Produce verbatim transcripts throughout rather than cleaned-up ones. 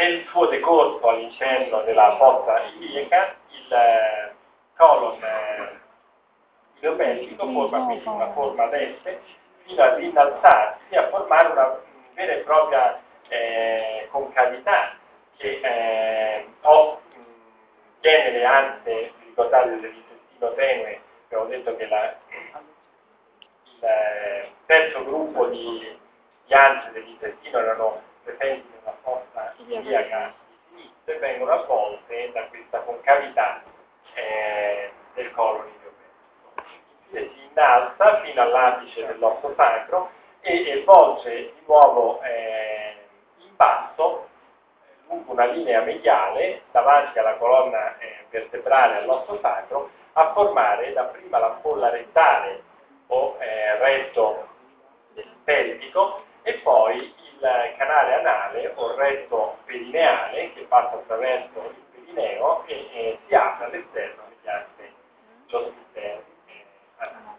nel suo decorso all'interno della fossa iliaca, il eh, colon eh, ilopelvico forma quindi una forma ad S fino ad innalzarsi a formare una vera e propria eh, concavità che eh, ho, mh, tiene le anse, vi ricordate dell'intestino tenue, abbiamo detto che la, il eh, terzo gruppo di, di anse dell'intestino erano presenti nella fossa iliaca di sinistra e vengono avvolte da questa concavità eh, del colon ilopelvico. Infine si innalza fino all'apice dell'osso sacro e, e volge di nuovo eh, in basso lungo una linea mediale davanti alla colonna eh, vertebrale all'osso sacro a formare dapprima la folla rettale o eh, retto pelvico e poi il canale anale o retto perineale che passa attraverso il perineo e, e si apre all'esterno mediante lo sfintero eh, anale.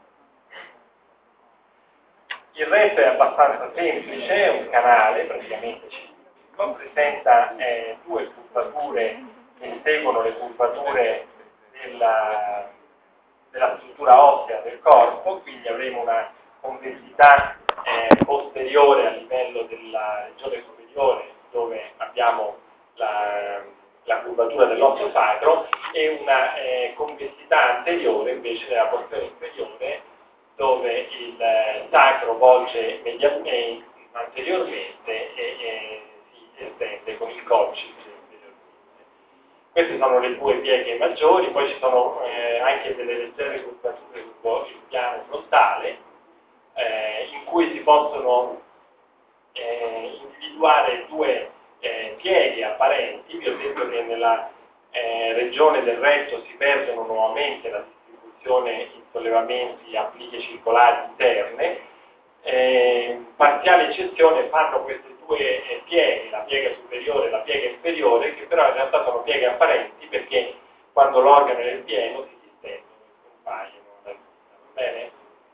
Il retto è abbastanza semplice, è un canale praticamente cilindrico, presenta eh, due curvature che seguono le curvature della, della struttura ossea del corpo, quindi avremo una convessità eh, posteriore a livello della regione superiore dove abbiamo la, la curvatura dell'osso sacro e una eh, convessità anteriore invece nella porzione inferiore dove il eh, sacro volge medialmente, anteriormente e, e si estende con il coccige ulteriormente. Queste sono le due pieghe maggiori, poi ci sono eh, anche delle leggere curvature sul piano frontale eh, in cui si possono eh, individuare due eh, pieghe apparenti. Vi ho detto che nella eh, regione del retto si perdono nuovamente la in sollevamenti a pliche circolari interne, eh, parziale eccezione fanno queste due eh, pieghe, la piega superiore e la piega inferiore, che però in realtà sono pieghe apparenti perché quando l'organo è nel pieno si distendono e scompaiono da vista, va bene?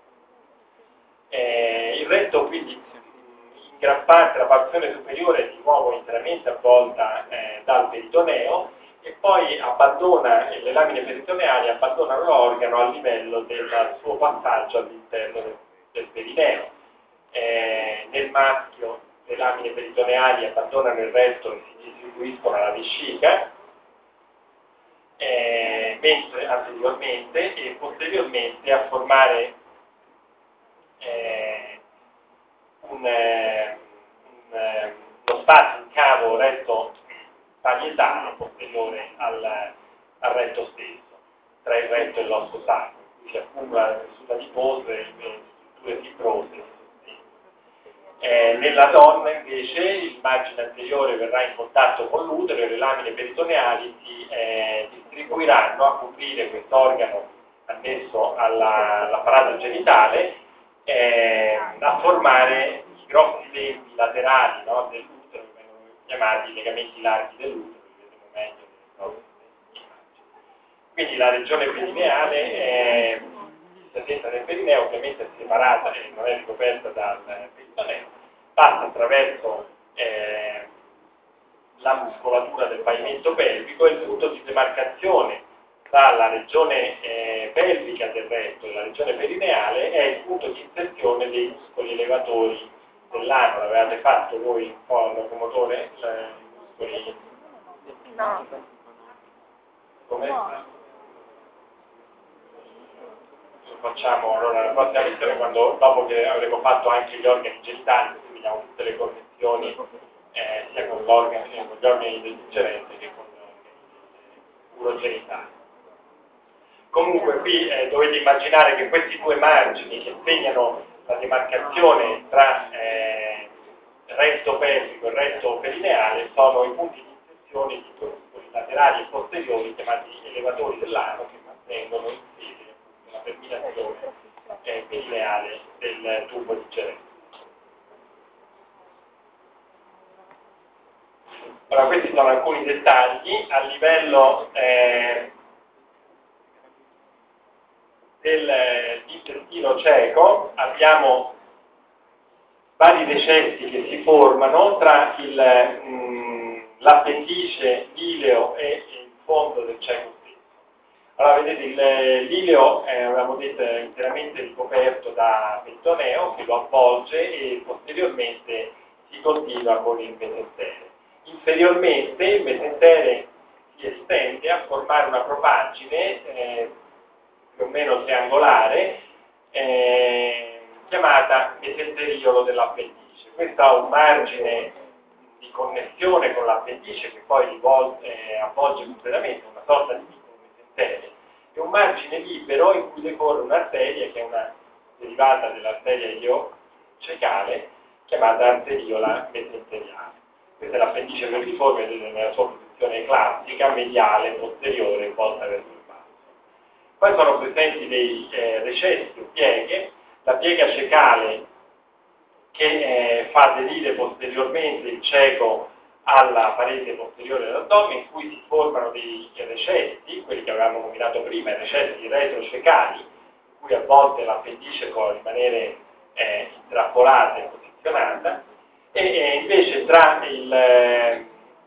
Eh, il retto quindi in gran parte la porzione superiore è di nuovo interamente avvolta eh, dal peritoneo e poi abbandona, le lamine peritoneali abbandonano l'organo a livello del suo passaggio all'interno del, del perineo. Eh, nel maschio le lamine peritoneali abbandonano il retto e si distribuiscono alla vescica, eh, mentre anteriormente e posteriormente a formare eh, un, eh, un, eh, uno spazio, un cavo retto parietale posteriore al, al retto stesso, tra il retto e l'osso sacro, qui si accumula il tessuto adiposo e le strutture fibrose. Eh, nella donna invece il margine anteriore verrà in contatto con l'utero e le lamine peritoneali si eh, distribuiranno a coprire quest'organo annesso alla, all'apparato genitale, eh, a formare i grossi lembi laterali, no, dell'utero, che vengono chiamati legamenti larghi dell'utero, li vedremo meglio nelle prossime immagini. Quindi la regione perineale è dentro del perineo, ovviamente è separata e non è ricoperta dal peritoneo, passa attraverso eh, la muscolatura del pavimento pelvico e il punto di demarcazione tra la regione eh, pelvica del retto e la regione perineale è il punto di inserzione dei muscoli elevatori dell'ano. L'avevate fatto voi un po' al locomotore? I muscoli? No. Come? No. Facciamo allora la prossima lezione quando dopo che avremo fatto anche gli organi genitali, quindi vediamo tutte le connessioni eh, sia con, con gli organi del digerente che con gli organi urogenitali. Comunque qui eh, dovete immaginare che questi due margini che segnano la demarcazione tra eh, retto pelvico e retto perineale sono i punti di inserzione di due muscoli laterali e posteriori chiamati elevatori dell'ano che mantengono in piedi la terminazione eh, perineale del tubo digerente. Allora, questi sono alcuni dettagli a livello eh, dell'intestino cieco. Abbiamo vari decessi che si formano tra il, mh, l'appendice, l'ileo e il fondo del cieco stesso. Allora vedete, l'ileo eh, avevamo detto è interamente ricoperto da peritoneo che lo avvolge e posteriormente si continua con il mesentere. Inferiormente il mesentere si estende a formare una propaggine eh, più o meno triangolare eh, chiamata mesenteriolo dell'appendice. Questo ha un margine di connessione con l'appendice che poi rivolge, eh, avvolge completamente una sorta di piccolo mesentere e un margine libero in cui decorre un'arteria che è una derivata dell'arteria iliocecale chiamata arteriola mesenteriale. Questa è l'appendice vertiforme nella sua posizione classica, mediale, posteriore, volta verso il basso. Poi sono presenti dei eh, recessi o pieghe, la piega cecale che eh, fa aderire posteriormente il cieco alla parete posteriore dell'addome, in cui si formano dei recessi, quelli che avevamo combinato prima, i recessi retrocecali, in cui a volte l'appendice può rimanere eh, intrappolata e posizionata, e, e invece tra il,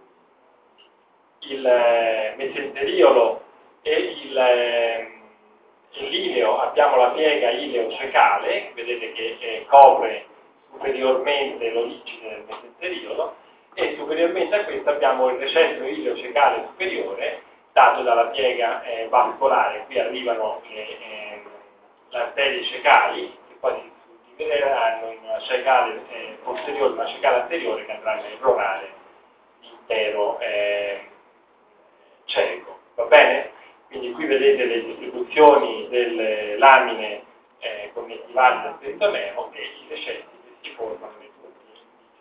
il mesenteriolo e il l'ileo abbiamo la piega ileo-cecale, vedete che eh, copre superiormente l'origine del mesenteriolo, e superiormente a questo abbiamo il recesso ileo-cecale superiore dato dalla piega eh, vascolare. Qui arrivano le, eh, le arterie cecali che poi si suddivideranno in una cecale eh, posteriore e una cecale anteriore che andranno a irrorare l'intero eh, cieco. Va bene? Quindi qui vedete le distribuzioni delle lamine eh, connettivali del peritoneo e i recessi che si formano nei punti.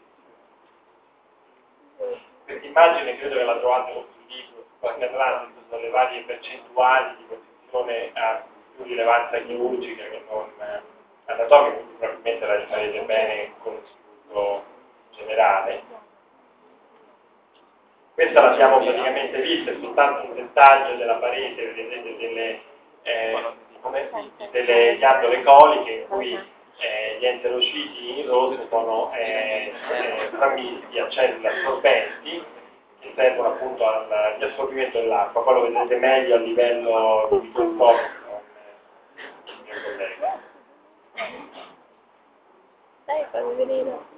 Questa immagine credo che la trovate sul libro, su qualche Atlantis, sono le varie percentuali di posizione a più rilevanza chirurgica che non eh, anatomica, quindi probabilmente la rifarete bene con lo studio generale. Questa l'abbiamo praticamente vista, è soltanto un dettaglio della parete, vedete delle, eh, come, delle ghiandole coliche in cui eh, gli enterociti in rosso sono eh, eh, frammisti a cellule assorbenti che servono appunto al riassorbimento dell'acqua. Poi lo vedrete meglio a livello di microscopico con il mio collega. Dai, fammi vedere.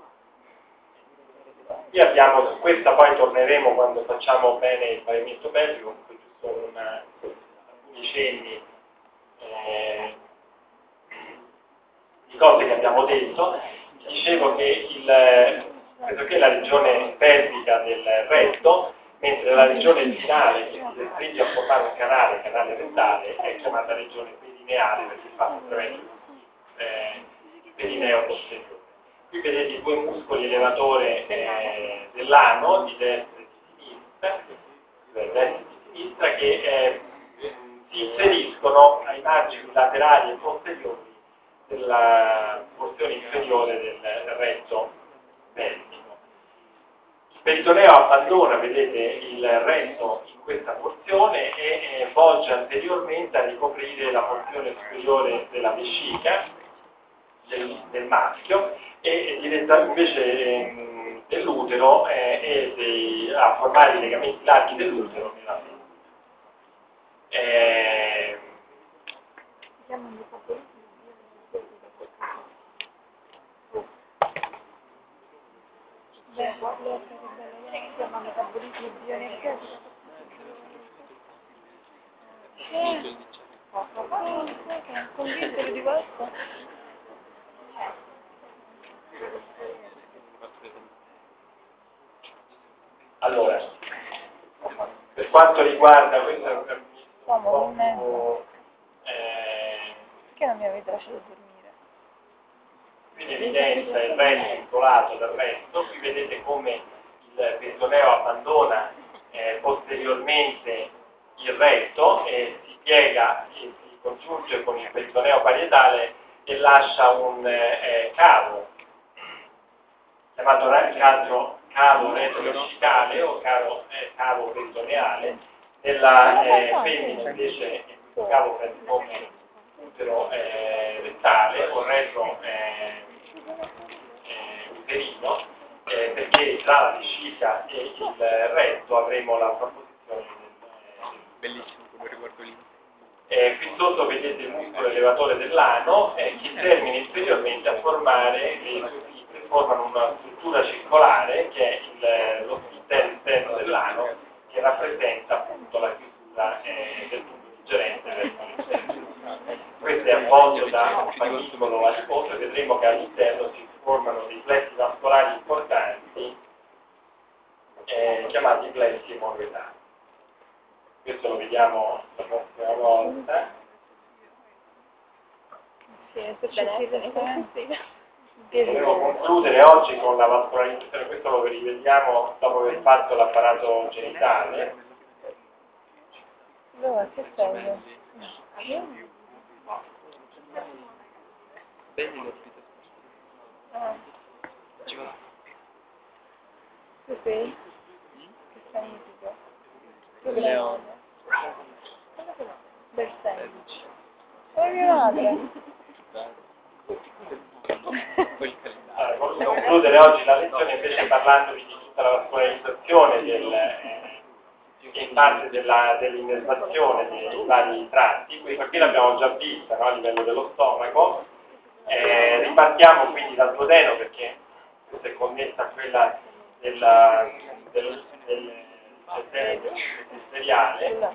Qui abbiamo, su questa poi torneremo quando facciamo bene il pavimento pelvico, comunque giusto una, alcuni cenni eh, di cose che abbiamo detto. Dicevo che il, questo qui è la regione pelvica del retto, mentre la regione finale che si restringe a formare un canale, il canale rettale, è chiamata regione perineale perché fa attraverso eh, il perineo posteriore. Qui vedete i due muscoli elevatori eh, dell'ano, di destra e di sinistra, di destra e di sinistra, che eh, si inseriscono ai margini laterali e posteriori della porzione inferiore del retto pelvico. Il peritoneo abbandona, vedete, il retto in questa porzione e eh, volge anteriormente a ricoprire la porzione superiore della vescica del, del maschio e diventa invece ehm, dell'utero eh, e dei, a formare i legamenti larghi dell'utero nella femmina. Eh, Beh, guarda che bella, si chiama metabolismo bioenergetico. Sì, ho convinto di questo. allora, per quanto riguarda questo è un Uomo, un mezzo. po' eh, Perché non mi avete lasciato dormire? qui in evidenza il retto isolato dal resto. Qui vedete come il peritoneo abbandona eh, posteriormente il retto e si piega e si congiunge con il peritoneo parietale e lascia un eh, cavo chiamato cavo, cavo retrocitale o cavo, eh, cavo peritoneale. Nella eh, femmina invece il cavo prende come utero eh, rettale o retro eh, eh, uterino eh, perché tra la vescica e il retto avremo la sovrapposizione del... Bellissimo come riguardo lì. Eh, qui sotto vedete il muscolo elevatore dell'ano eh, che termina inferiormente a formare le sue fibre, formano una struttura circolare che è il, lo sfintero interno dell'ano che rappresenta appunto la chiusura eh, del tubo digerente verso l'interno. Questo è avvolto da un panicolo adiposo e vedremo che all'interno si formano dei plessi vascolari importanti eh, chiamati plessi emoroidali. Questo lo vediamo la prossima volta. Sì, è successo. Dovremo concludere oggi con la vascolarizzazione, questo lo rivediamo dopo aver fatto l'apparato genitale. Dove? Che sei? Bene l'ospite. Ah, Ci va. tu sei? Che significa? Tu Leone. Bersaglio. Come mia madre. Poi il calendario. Allora, voglio concludere oggi la lezione invece parlandovi di tutta la vascolarizzazione del, eh, in parte della, dell'innervazione dei vari tratti. Questa qui l'abbiamo già vista, no, a livello dello stomaco. Eh, ripartiamo quindi dal duodeno perché questa è connessa a quella della, del, del, del ministeriale.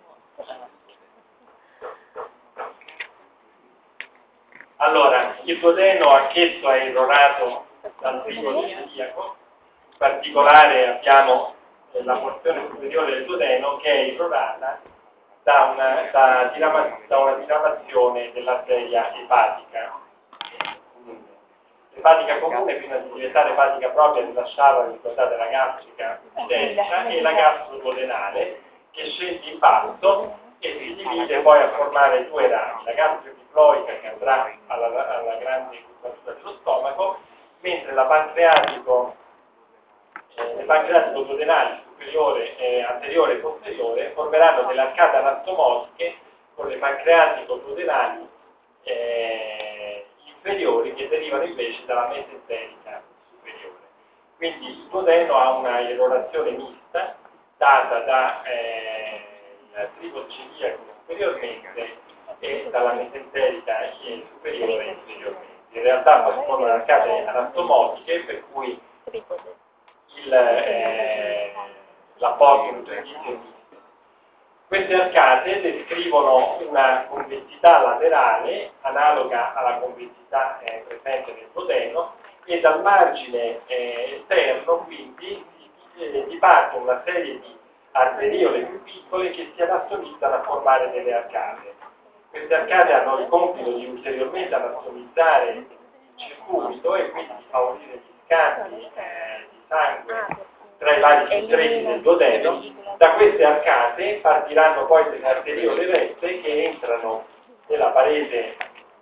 Allora, il duodeno anch'esso è irrorato dal tipo celiaco, in particolare abbiamo la porzione superiore del duodeno che è irrorata da una, da dirama, da una diramazione dell'arteria epatica comune. L'epatica comune, prima di diventare epatica propria, rilasciava, ricordate, la gastrica destra e la gastroduodenale, che scende in basso e si divide poi a formare due rami, la gastrofiploica che andrà alla, alla grande curvatura dello stomaco, mentre la pancreatico, eh, le pancreatico duodenali superiore, eh, anteriore e posteriore formeranno delle arcate anastomotiche con le pancreatico duodenali eh, inferiori che derivano invece dalla mesenterica superiore. Quindi il duodeno ha una irrorazione mista data da eh, il trigo celiaco superiormente e dalla mesenterica superiore inferiormente. In realtà corrispondono ad arcate anastomotiche per cui il, eh, l'apporto nutritivo è misto. Queste arcate descrivono una convessità laterale analoga alla convessità eh, presente nel duodeno e dal margine eh, esterno quindi eh, dipartono una serie di arteriole più piccole che si anastomizzano a formare delle arcate. Queste arcate hanno il compito di ulteriormente anastomizzare il circuito e quindi di favorire gli scambi eh, di sangue tra i vari filtretti del duodeno. Da queste arcate partiranno poi delle arteriole rette che entrano nella parete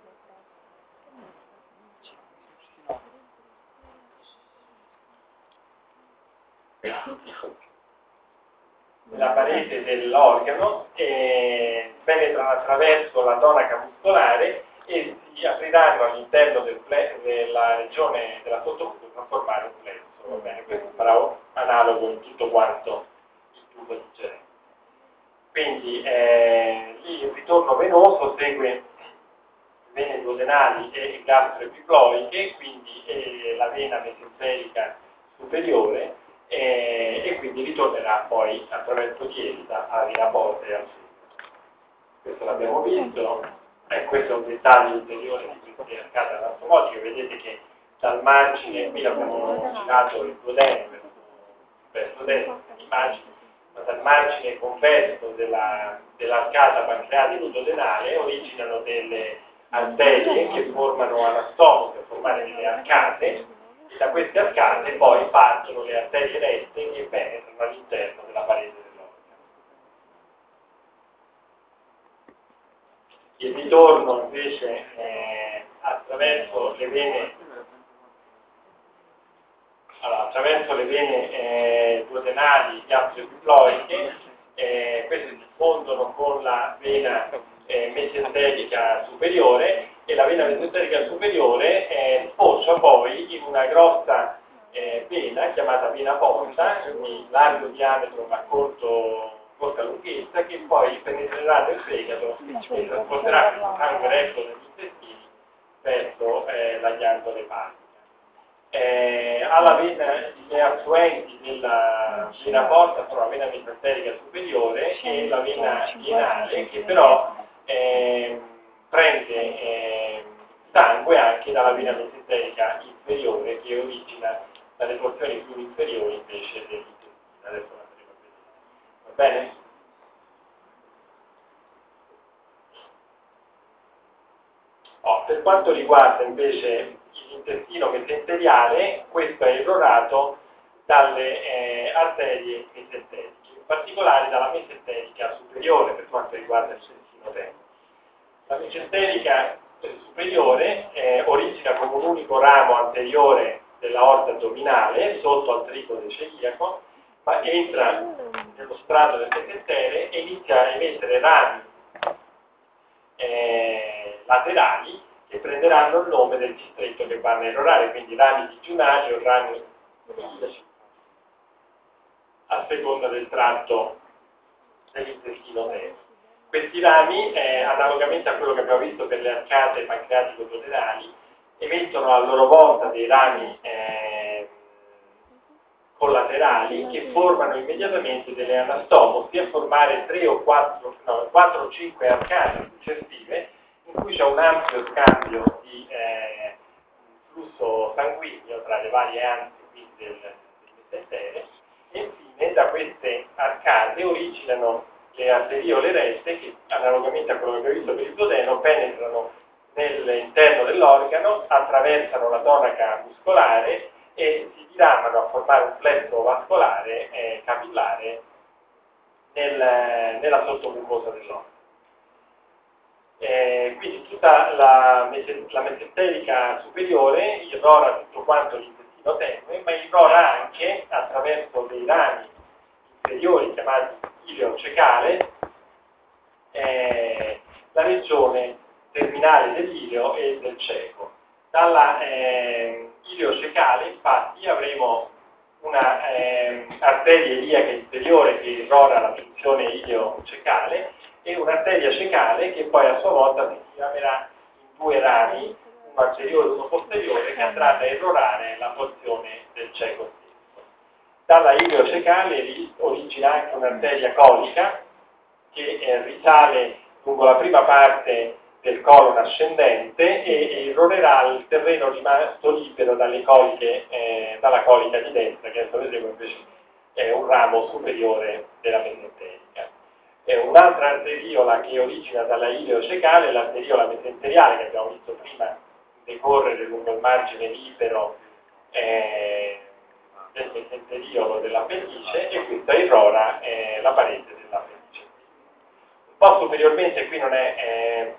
nella parete dell'organo e penetrano attraverso la tonaca muscolare e si apriranno all'interno del della regione della sottocupa a formare un plesso. Va bene? Questo sarà analogo in tutto quanto il tubo digerente. Quindi eh, il ritorno venoso segue vene duodenali e gastroepiploiche, quindi eh, la vena mesenterica superiore eh, e quindi ritornerà poi attraverso dieta alla vena porta e al seno. Questo l'abbiamo visto, eh, questo è un dettaglio ulteriore di queste arcate anastomotiche. Vedete che dal margine, qui abbiamo girato il duodeno verso, verso destra l'immagine, ma dal margine convesso della, dell'arcata pancreatico-duodenale originano delle arterie che formano anastomo per formare delle arcate e da queste arcate poi partono le arterie rette che penetrano all'interno della parete dell'organo. Il ritorno invece eh, attraverso le vene Allora, attraverso le vene eh, duodenali gastroepiploiche, eh, queste si fondono con la vena eh, mesenterica superiore e la vena mesenterica superiore eh, sfocia poi in una grossa eh, vena, chiamata vena porta, di largo diametro ma corto, corta lunghezza, che poi penetrerà nel fegato e trasporterà questo sangue retto dagli intestini verso eh, la ghiandola epatica. Eh, alla vena, le affluenti della vena porta sono la vena mesenterica superiore e la vena pienale, che però eh, prende eh, sangue anche dalla vena mesenterica inferiore, che origina dalle porzioni più inferiori invece dell'intestino. Adesso la andremo a vedere. Va bene? Oh, per quanto riguarda invece l'intestino mesenteriale, questo è irrorato dalle eh, arterie mesenteriche, in particolare dalla mesenterica superiore per quanto riguarda il intestino terzo. La mesenterica superiore eh, origina come un unico ramo anteriore dell'aorta addominale sotto al tricolo celiaco, ma entra nello strato del mesentere e inizia a emettere rami eh, laterali che prenderanno il nome del distretto che vanno a irrorare, quindi rami digiunali o rami iliaci, a seconda del tratto dell'intestino terzo. Questi rami, eh, analogamente a quello che abbiamo visto per le arcate pancreatico-duodenali, emettono a loro volta dei rami eh, collaterali che formano immediatamente delle anastomosi a formare tre o quattro, no, quattro o cinque arcate successive in cui c'è un ampio scambio di eh, flusso sanguigno tra le varie ansi del, del mesentere e infine da queste arcate originano le arteriole rette che, analogamente a quello che abbiamo visto per il duodeno, penetrano nell'interno dell'organo, attraversano la tonaca muscolare e si diramano a formare un plesso vascolare eh, capillare nel, nella sottomucosa dell'organo. Eh, quindi tutta la, la mesenterica superiore irrora tutto quanto l'intestino tenue, ma irrora anche attraverso dei rami inferiori chiamati ileo cecale eh, la regione terminale dell'ileo e del ceco. Dalla eh, ileo cecale infatti avremo una eh, arteria iliaca inferiore che irrora la funzione ileo cecale e un'arteria cecale che poi a sua volta si chiamerà in due rami, uno anteriore e uno posteriore, che andranno a irrorare la porzione del ceco stesso. Dalla ileo cecale origina anche un'arteria colica che eh, risale lungo la prima parte del colon ascendente e, e irrorerà il terreno rimasto libero dalle coliche, eh, dalla colica di destra, che adesso vedremo invece è un ramo superiore della mesenterica. E un'altra arteriola che origina dalla ileo cecale è l'arteriola mesenteriale che abbiamo visto prima decorrere lungo il margine libero eh, del mesenteriolo dell'appendice e questa irrora eh, la parete dell'appendice. Un po' superiormente qui non è eh,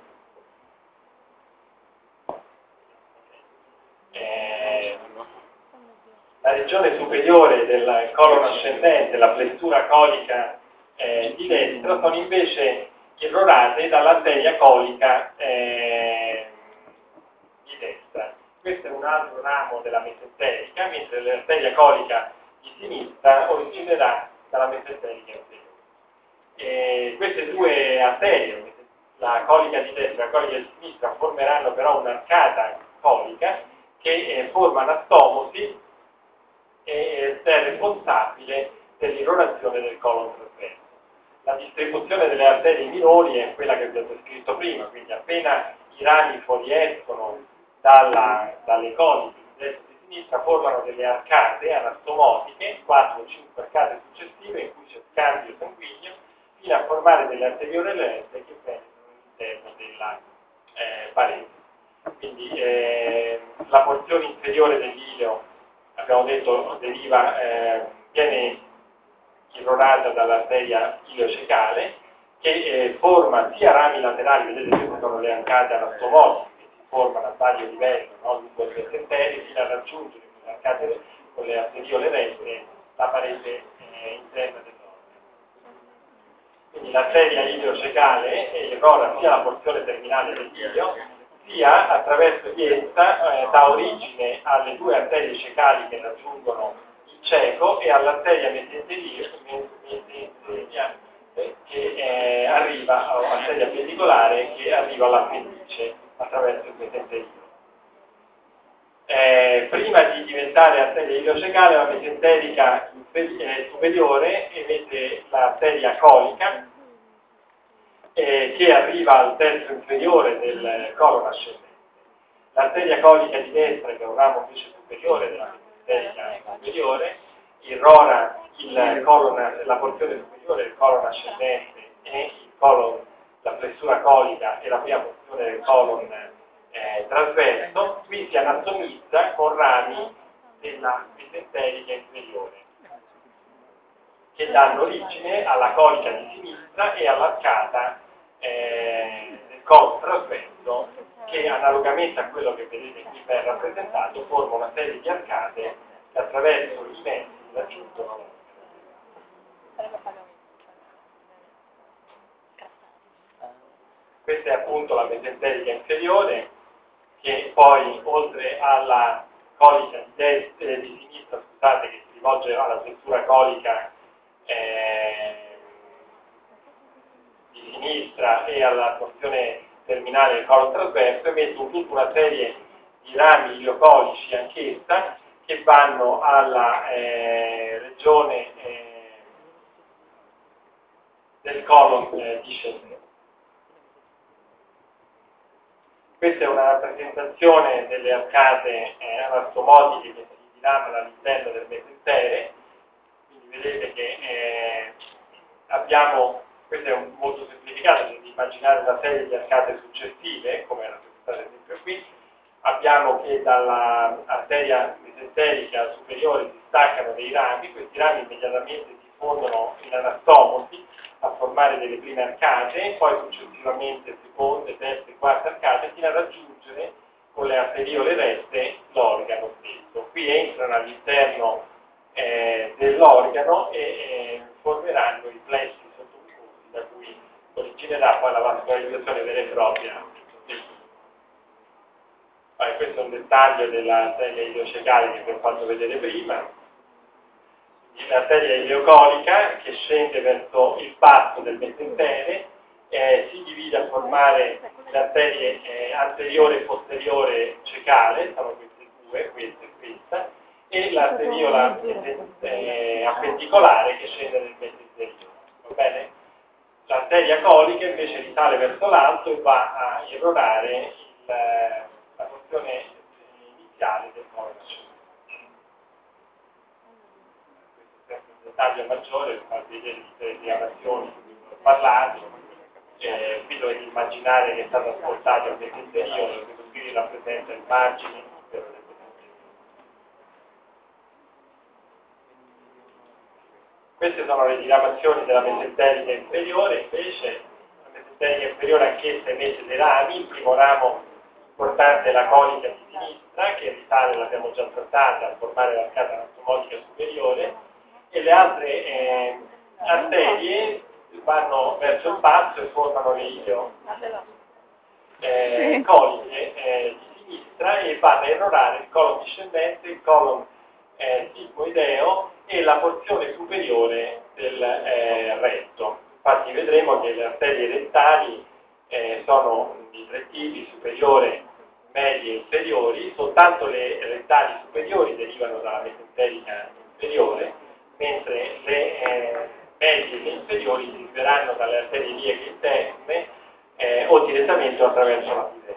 eh, la regione superiore del colon ascendente, la flessura colica eh, di destra, sono invece irrorate dall'arteria colica eh, di destra. Questo è un altro ramo della mesenterica, mentre l'arteria colica di sinistra originerà dalla mesenterica inferiore. E queste due arterie, la colica di destra e la colica di sinistra, formeranno però un'arcata colica che eh, forma anastomosi e è responsabile dell'irrorazione del colon trasverso. La distribuzione delle arterie minori è quella che vi ho descritto prima, quindi appena i rami fuoriescono dalla, dalle coliche di destra e di sinistra formano delle arcate anastomotiche, quattro o cinque arcate successive in cui c'è scambio sanguigno, fino a formare delle arteriole rette che penetrano all'interno della eh, parete. Quindi eh, la porzione inferiore dell'ileo, abbiamo detto, deriva, eh, viene irrorata dall'arteria ileocecale che eh, forma sia rami laterali, vedete queste sono le arcate anastomotiche che si formano a vario livello, no? lungo il mesentere fino a raggiungere con le arcate con le arteriole rette la parete eh, interna dell'organo. Quindi l'arteria ileocecale irrora sia la porzione terminale dell'ileo sia attraverso di essa eh, dà origine alle due arterie cecali che raggiungono il cieco e all'arteria mesenteria eh, che eh, arriva, o arteria appendicolare che arriva all'appendice attraverso il mesenterio. Eh, prima di diventare arteria iliocecale, la mesenterica eh, superiore emette l'arteria colica eh, che arriva al terzo inferiore del colon ascendente. L'arteria colica di destra, che è un ramo invece superiore della mesenterica superiore, irrora il colon, la porzione superiore del colon ascendente e il colon, la flessura colica e la prima porzione del colon eh, trasverso. Qui si anatomizza con rami della mesenterica inferiore che danno origine alla colica di sinistra e all'arcata eh, del colon trasverso, che analogamente a quello che vedete qui ben rappresentato forma una serie di arcate che attraverso i mezzi raggiungono. Questa è appunto la mesenterica inferiore, che poi oltre alla colica di, destra, eh, di sinistra, scusate, che si rivolge alla struttura colica eh, di sinistra e alla porzione terminale del colon trasverso, emette tutta una serie di rami iliocolici anch'essa che vanno alla eh, regione eh, del colon eh, discendente. Questa è una rappresentazione delle arcate eh, anastomotiche che si diramano all'interno del mesentere. Quindi vedete che eh, abbiamo, questo è un molto semplificato, cioè di immaginare una serie di arcate successive, come è rappresentato ad esempio qui. Abbiamo che dall'arteria mesenterica superiore si staccano dei rami, questi rami immediatamente si fondono in anastomosi a formare delle prime arcate, poi successivamente seconde, terze, quarte arcate, fino a raggiungere con le arteriole rette l'organo stesso. Qui entrano all'interno eh, dell'organo e eh, formeranno i plessi sottomucosi da cui originerà poi la vascolarizzazione vera e propria del tutto. Poi, questo è un dettaglio dell'arteria iliocecale che vi ho fatto vedere prima. L'arteria ileocolica che scende verso il basso del mesentere eh, si divide a formare le arterie eh, anteriore e posteriore cecale, sono queste due, questa e questa, e l'arteriola eh, appendicolare che scende nel mesenterio. Va bene? L'arteria colica invece risale verso l'alto e va a irrorare il, la porzione iniziale del colon ascendente. Dettaglio maggiore per farvi vedere tutte le diagramazioni di cui ho parlato, eh, qui dovete immaginare che è stato ascoltato il mesenterio, questo qui rappresenta il margine del mesenterio. Queste sono le diramazioni della mesenterica inferiore, invece la mesenterica inferiore anch'essa emette dei rami, il primo ramo importante è la colica di sinistra, che risale, l'abbiamo già trattata, a formare l'arcata anastomotica superiore, e le altre eh, arterie vanno verso il basso e formano le ilio eh, coliche eh, di sinistra e vanno a irrorare il colon discendente, il colon eh, sigmoideo e la porzione superiore del eh, retto. Infatti vedremo che le arterie rettali eh, sono di tre tipi, superiore, medie e inferiori, soltanto le rettali superiori derivano dalla mesenterica inferiore, mentre le eh, medie e le inferiori si libereranno dalle arterie ilieche interne eh, o direttamente o attraverso la pudenda.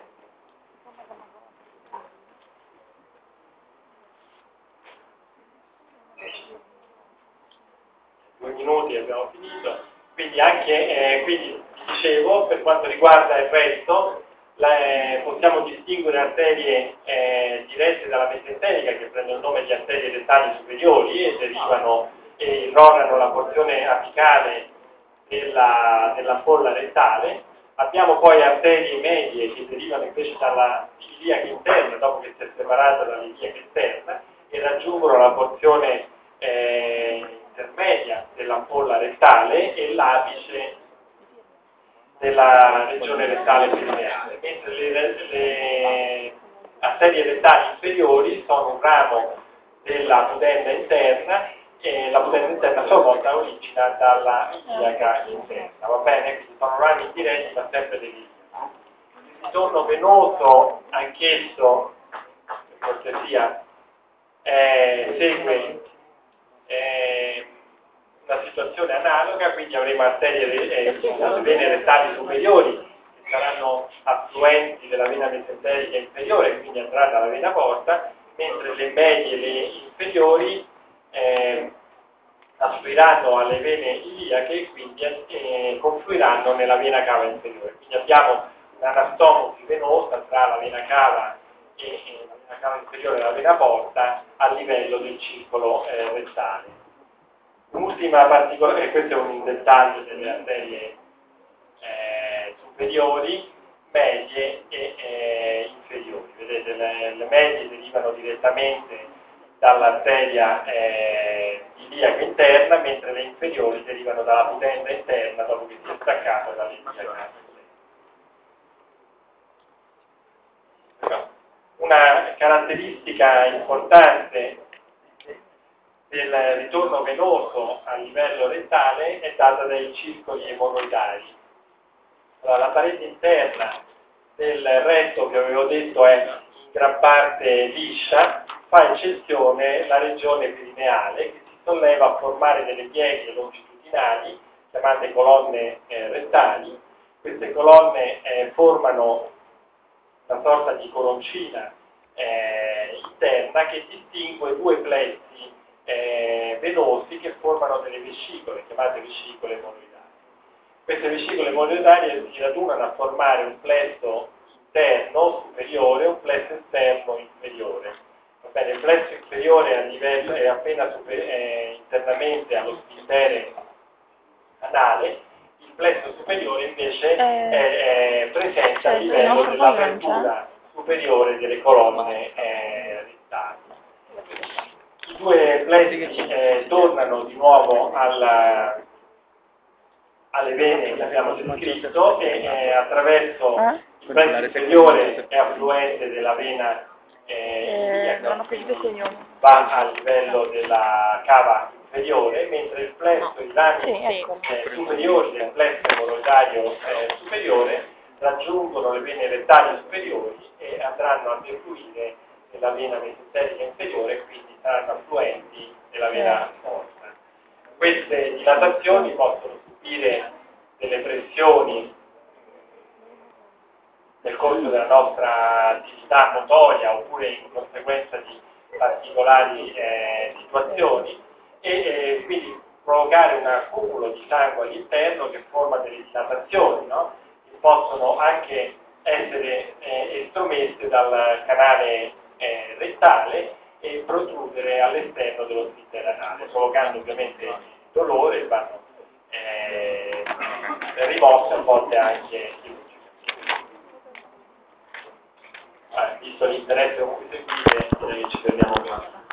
Due minuti e abbiamo finito. Quindi anche, eh, quindi dicevo, per quanto riguarda il resto, la, eh, possiamo distinguere arterie eh, dirette dalla mesenterica che prendono il nome di arterie rettali superiori e derivano e irrorano la porzione apicale della, dell'ampolla rettale. Abbiamo poi arterie medie che derivano invece dalla iliaca interna, dopo che si è separata dall'iliaca interna, e raggiungono la porzione eh, intermedia dell'ampolla rettale e l'apice della regione rettale perineale, mentre le, le arterie rettali inferiori sono un ramo della pudenda interna e la pudenda interna a sua volta origina dalla iliaca interna, va bene? Quindi sono rami indiretti ma sempre dell'iliaca. Il ritorno venoso, anch'esso, per cortesia, eh, segue eh, una situazione analoga, quindi avremo arterie, eh, scusate, vene rettali superiori che saranno affluenti della vena mesenterica inferiore, quindi andranno alla vena porta, mentre le medie e le inferiori eh, affluiranno alle vene iliache e quindi eh, confluiranno nella vena cava inferiore. Quindi abbiamo un'anastomosi venosa tra la vena cava e, e la vena cava inferiore e la vena porta a livello del circolo eh, rettale. L'ultima particolarità, e questo è un dettaglio delle arterie eh, superiori, medie e eh, inferiori. Vedete, le, le medie derivano direttamente dall'arteria eh, iliaca interna, mentre le inferiori derivano dalla pudenda interna dopo che si è staccata dall'iliaca. Una caratteristica importante del ritorno venoso a livello rettale è data dai circoli emorroidari. Allora, la parete interna del retto, che avevo detto è in gran parte liscia, fa eccezione la regione perineale che si solleva a formare delle pieghe longitudinali chiamate colonne eh, rettali. Queste colonne eh, formano una sorta di coroncina eh, interna che distingue due plessi eh, venosi che formano delle vescicole, chiamate vescicole emorroidali. Queste vescicole emorroidali si radunano a formare un plesso interno superiore e un plesso esterno inferiore. Va bene, il plesso inferiore a livello è appena super, eh, internamente allo sfintere anale, il plesso superiore invece eh, è, è presente cioè, a livello dell'apertura superiore delle colonne eh, rettali. I due plessi eh, tornano di nuovo alla, alle vene che abbiamo descritto e eh, attraverso eh? il plesso inferiore è affluente della vena eh, eh, va a livello della cava inferiore, mentre il plesso, i rami sì, ecco. eh, superiori del plesso emorroidario eh, superiore raggiungono le vene rettali superiori e andranno a defluire nella vena mesenterica inferiore e quindi saranno affluenti nella vena porta. Queste dilatazioni possono subire delle pressioni nel corso della nostra attività motoria oppure in conseguenza di particolari eh, situazioni e eh, quindi provocare un accumulo di sangue all'interno che forma delle dilatazioni, no? Che possono anche essere eh, estromesse dal canale eh, rettale e produrre all'esterno dello sfintere anale, provocando ovviamente dolore e vanno eh, rimosse a volte anche chirurgicamente. Ah, visto l'interesse con cui seguite, direi che ci fermiamo qua.